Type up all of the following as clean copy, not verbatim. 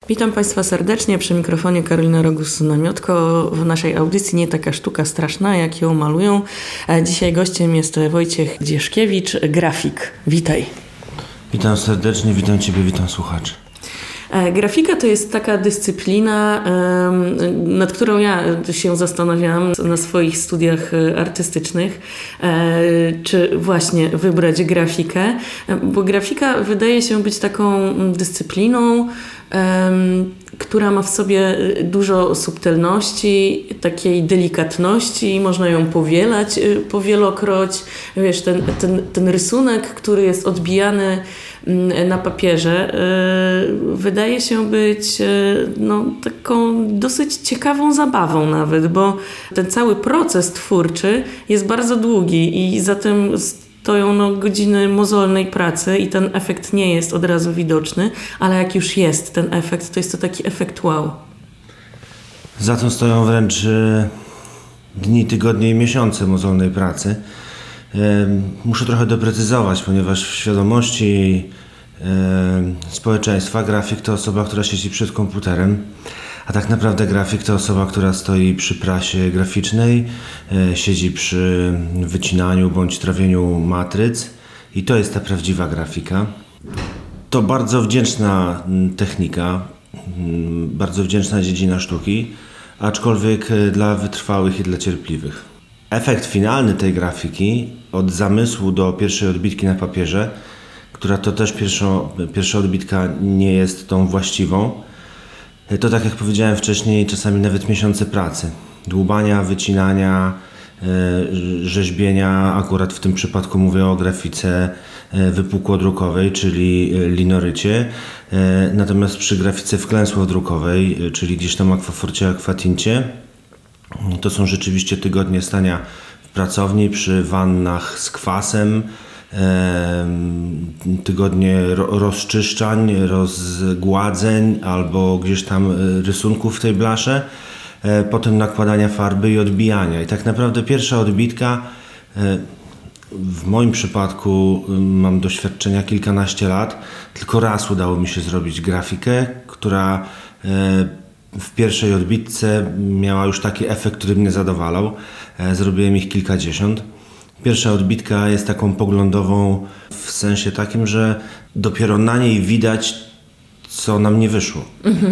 Witam Państwa serdecznie, przy mikrofonie Karolina Rogus-Namiotko w naszej audycji Nie taka sztuka straszna, jak ją malują. Dzisiaj gościem jest Wojciech Dzieszkiewicz, grafik. Witaj. Witam serdecznie, witam Ciebie, witam słuchaczy. Grafika to jest taka dyscyplina, nad którą ja się zastanawiałam na swoich studiach artystycznych, czy właśnie wybrać grafikę, bo grafika wydaje się być taką dyscypliną, która ma w sobie dużo subtelności, takiej delikatności, można ją powielać powielokroć. Wiesz, ten rysunek, który jest odbijany na papierze, wydaje się być taką dosyć ciekawą zabawą nawet, bo ten cały proces twórczy jest bardzo długi i za tym stoją godziny mozolnej pracy i ten efekt nie jest od razu widoczny, ale jak już jest ten efekt, to jest to taki efekt wow. Za tym stoją wręcz dni, tygodnie i miesiące mozolnej pracy. Muszę trochę doprecyzować, ponieważ w świadomości społeczeństwa grafik to osoba, która siedzi przed komputerem, a tak naprawdę grafik to osoba, która stoi przy prasie graficznej, siedzi przy wycinaniu bądź trawieniu matryc i to jest ta prawdziwa grafika. To bardzo wdzięczna technika, bardzo wdzięczna dziedzina sztuki, aczkolwiek dla wytrwałych i dla cierpliwych. Efekt finalny tej grafiki, od zamysłu do pierwszej odbitki na papierze, która to też pierwsza odbitka nie jest tą właściwą, to tak jak powiedziałem wcześniej, czasami nawet miesiące pracy. Dłubania, wycinania, rzeźbienia, akurat w tym przypadku mówię o grafice wypukłodrukowej, czyli linorycie. Natomiast przy grafice wklęsłodrukowej, czyli gdzieś tam akwaforcie, akwatincie, to są rzeczywiście tygodnie stania w pracowni przy wannach z kwasem, tygodnie rozczyszczań, rozgładzeń albo gdzieś tam rysunków w tej blasze, potem nakładania farby i odbijania. I tak naprawdę pierwsza odbitka, w moim przypadku mam doświadczenia kilkanaście lat, tylko raz udało mi się zrobić grafikę, która w pierwszej odbitce miała już taki efekt, który mnie zadowalał. Zrobiłem ich kilkadziesiąt. Pierwsza odbitka jest taką poglądową w sensie takim, że dopiero na niej widać, co nam nie wyszło.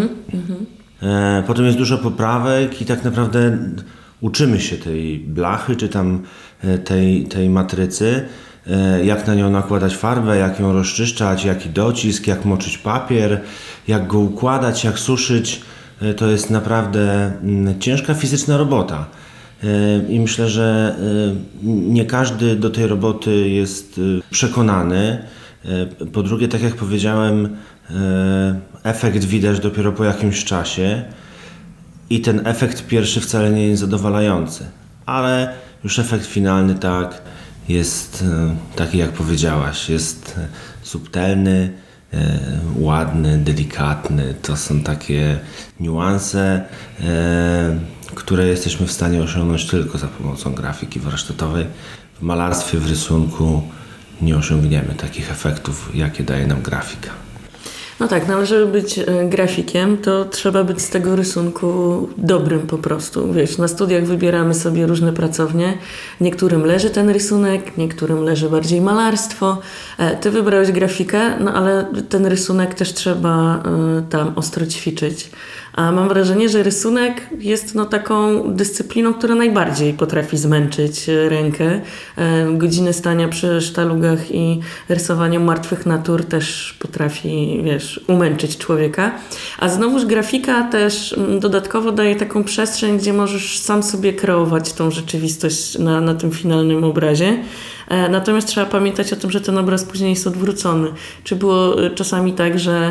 Potem jest dużo poprawek i tak naprawdę uczymy się tej blachy, czy tam tej matrycy, jak na nią nakładać farbę, jak ją rozczyszczać, jaki docisk, jak moczyć papier, jak go układać, jak suszyć. To jest naprawdę ciężka fizyczna robota. I myślę, że nie każdy do tej roboty jest przekonany. Po drugie, tak jak powiedziałem, efekt widać dopiero po jakimś czasie i ten efekt pierwszy wcale nie jest zadowalający. Ale już efekt finalny tak jest taki, jak powiedziałaś, jest subtelny, ładny, delikatny. To są takie niuanse, które jesteśmy w stanie osiągnąć tylko za pomocą grafiki warsztatowej. W malarstwie, w rysunku nie osiągniemy takich efektów, jakie daje nam grafika. No tak, no ale żeby być grafikiem, to trzeba być z tego rysunku dobrym po prostu. Wiesz, na studiach wybieramy sobie różne pracownie. Niektórym leży ten rysunek, niektórym leży bardziej malarstwo. Ty wybrałeś grafikę, no ale ten rysunek też trzeba tam ostro ćwiczyć. A mam wrażenie, że rysunek jest taką dyscypliną, która najbardziej potrafi zmęczyć rękę. Godziny stania przy sztalugach i rysowania martwych natur też potrafi, umęczyć człowieka. A znowuż grafika też dodatkowo daje taką przestrzeń, gdzie możesz sam sobie kreować tą rzeczywistość na tym finalnym obrazie. Natomiast trzeba pamiętać o tym, że ten obraz później jest odwrócony. Czy było czasami tak, że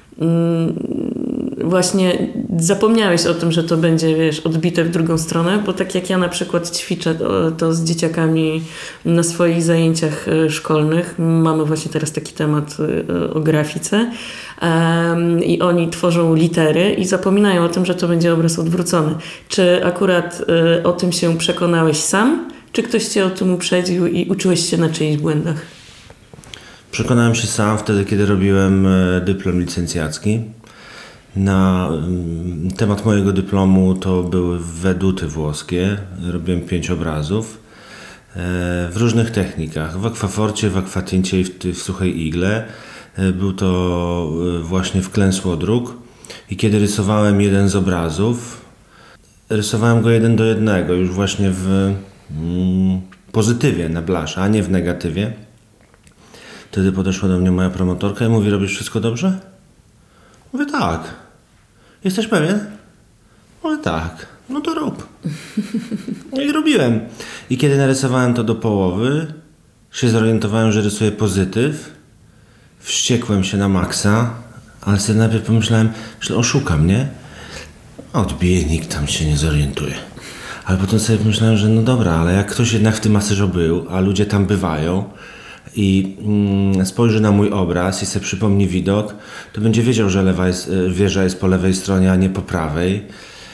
właśnie zapomniałeś o tym, że to będzie, odbite w drugą stronę, bo tak jak ja na przykład ćwiczę to z dzieciakami na swoich zajęciach szkolnych, mamy właśnie teraz taki temat o grafice i oni tworzą litery i zapominają o tym, że to będzie obraz odwrócony. Czy akurat o tym się przekonałeś sam, czy ktoś cię o tym uprzedził i uczyłeś się na czyichś błędach? Przekonałem się sam wtedy, kiedy robiłem dyplom licencjacki. Na temat mojego dyplomu to były weduty włoskie. Robiłem 5 obrazów w różnych technikach. W akwaforcie, w akwatincie i w suchej igle. Był to właśnie wklęsłodruk. I kiedy rysowałem jeden z obrazów, rysowałem go 1:1, już właśnie w pozytywie na blasze, a nie w negatywie. Wtedy podeszła do mnie moja promotorka i mówi: robisz wszystko dobrze? Mówię: tak. Jesteś pewien? Mówię: tak. No to rób. No i robiłem. I kiedy narysowałem to do połowy, się zorientowałem, że rysuję pozytyw. Wściekłem się na maksa, ale sobie najpierw pomyślałem, że oszuka mnie. Odbije, tam się nie zorientuje. Ale potem sobie pomyślałem, że no dobra, ale jak ktoś jednak w tym masażu był, a ludzie tam bywają i spojrzy na mój obraz i sobie przypomni widok, to będzie wiedział, że wieża jest po lewej stronie, a nie po prawej.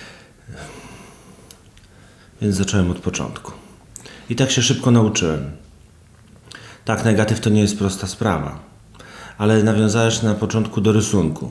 Więc zacząłem od początku. I tak się szybko nauczyłem. Tak, negatyw to nie jest prosta sprawa. Ale nawiązałeś na początku do rysunku.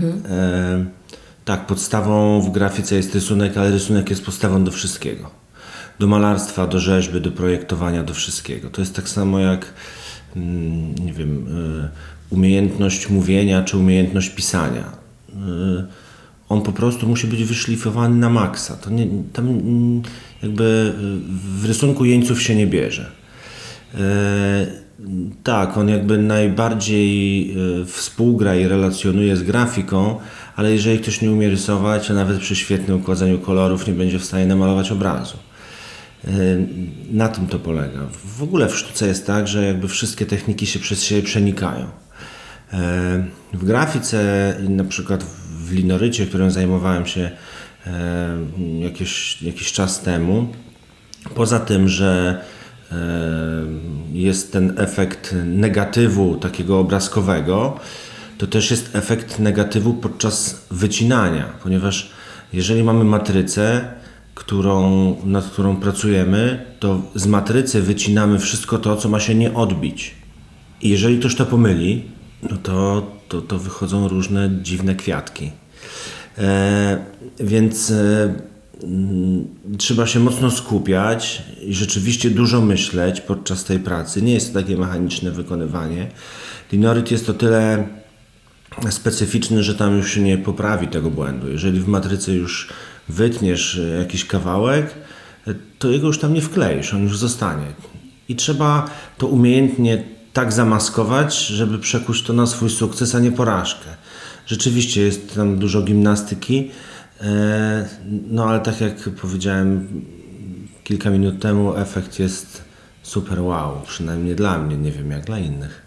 Tak, podstawą w grafice jest rysunek, ale rysunek jest podstawą do wszystkiego. Do malarstwa, do rzeźby, do projektowania, do wszystkiego. To jest tak samo jak, nie wiem, umiejętność mówienia czy umiejętność pisania. On po prostu musi być wyszlifowany na maksa. To nie, tam jakby w rysunku jeńców się nie bierze. Tak, on jakby najbardziej współgra i relacjonuje z grafiką, ale jeżeli ktoś nie umie rysować, a nawet przy świetnym układaniu kolorów nie będzie w stanie namalować obrazu. Na tym to polega. W ogóle w sztuce jest tak, że jakby wszystkie techniki się przez siebie przenikają. W grafice, na przykład w linorycie, którym zajmowałem się jakiś czas temu, poza tym, że jest ten efekt negatywu takiego obrazkowego, to też jest efekt negatywu podczas wycinania, ponieważ jeżeli mamy matrycę, nad którą pracujemy, to z matrycy wycinamy wszystko to, co ma się nie odbić. I jeżeli ktoś to pomyli, no to wychodzą różne dziwne kwiatki. Więc trzeba się mocno skupiać i rzeczywiście dużo myśleć podczas tej pracy. Nie jest to takie mechaniczne wykonywanie. Linoryt jest to tyle specyficzny, że tam już się nie poprawi tego błędu. Jeżeli w matrycy już wytniesz jakiś kawałek, to jego już tam nie wkleisz, on już zostanie. I trzeba to umiejętnie tak zamaskować, żeby przekuć to na swój sukces, a nie porażkę. Rzeczywiście jest tam dużo gimnastyki, no ale tak jak powiedziałem kilka minut temu, efekt jest super wow, przynajmniej dla mnie, nie wiem jak dla innych.